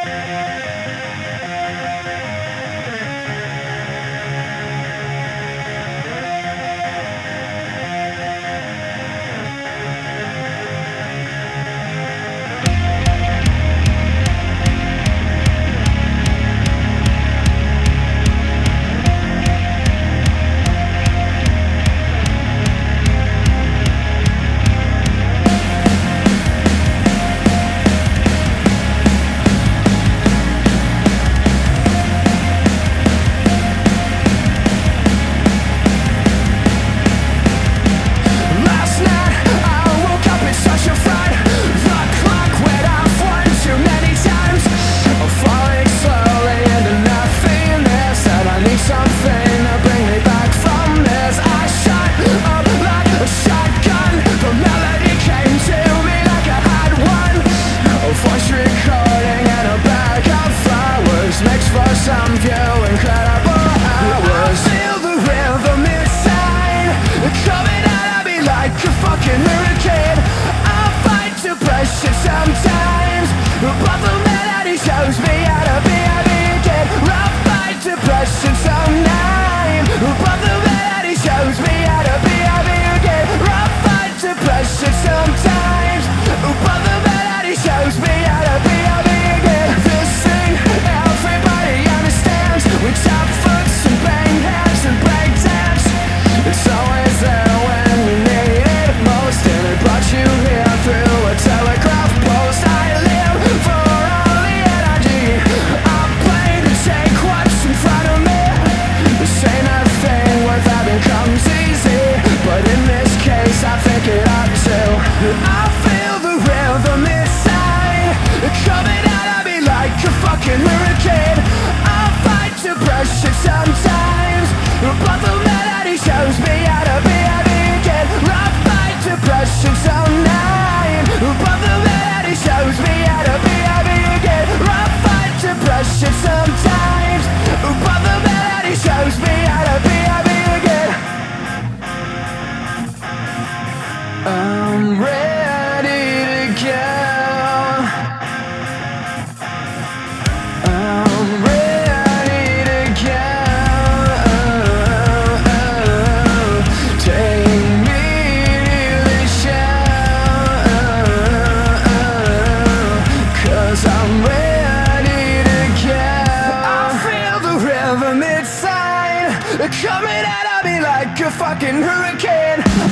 Sometimes, but the melody shows me how to be a big kid. Rough fight depression sometimes, but the melody shows me how to be a big kid. Rough fight depression sometimes, but the melody shows me how to be a big kid. This thing everybody understands, with top foots and bang hands and break dance. It's always there when you need it most, and it brought you here through a telegraph post. I live for all the energy I play to take what's in front of me. This ain't a thing worth having comes easy, but in this case I think it ought to. I feel the rhythm inside coming out of me like a fucking hurricane. I fight depression sometimes, but the melody shows me how to be a big kid. I fight depression sometimes, but the melody shows me how to be a big kid. I fight depression sometimes, but the melody shows me how to be a big kid. I'm ready to go. I'm ready to go. Take me to the show, 'cause I'm ready to go. I feel the rhythm inside coming out of me like a fucking hurricane.